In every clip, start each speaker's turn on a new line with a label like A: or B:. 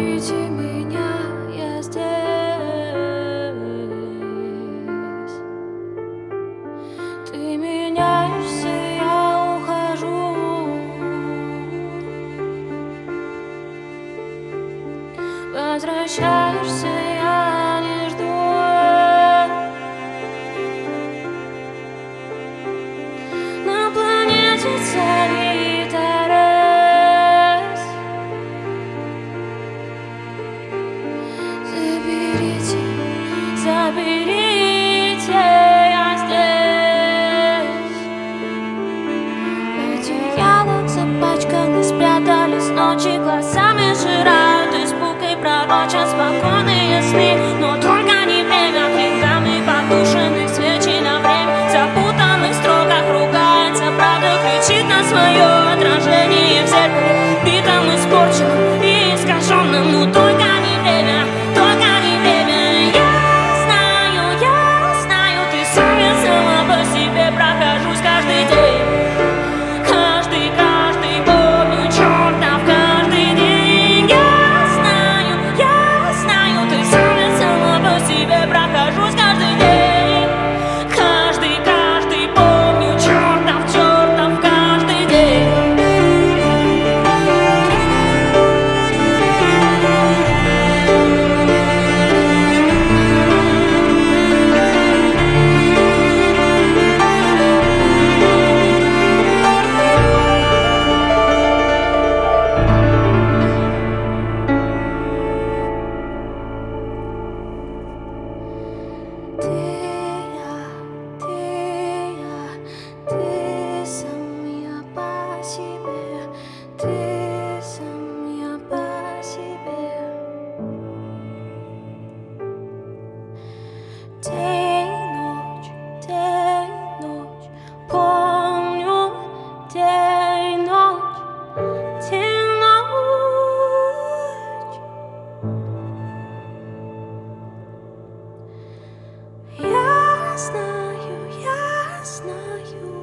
A: Заберите меня, я здесь. Ты меняешься, я ухожу. Возвращаешься, я не жду. На планете царит арес. Заберите, я здесь. В одеялах запачканы, спрятались ночи, глазами сжирают испуг и пророчат спокойные сны. Но только не время, веками потушенных свечей на время, в запутанных строках ругается правда, кричит на свое отражение в зеркале, битом, испорченным и искаженным. Но только не время, только не время. Я знаю, ты сама по себе прохожусь каждый день. Каждый помню, чертов каждый день. Я знаю, ты сама по себе прохожусь каждый день. Каждый помню, чертов каждый день. Ты сам я по себе, ты сам я по себе. День, ночь, помню, день, ночь, день, ночь. Я знаю, я знаю.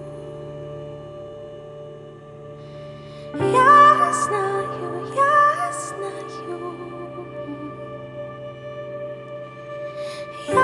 A: Я знаю, я знаю.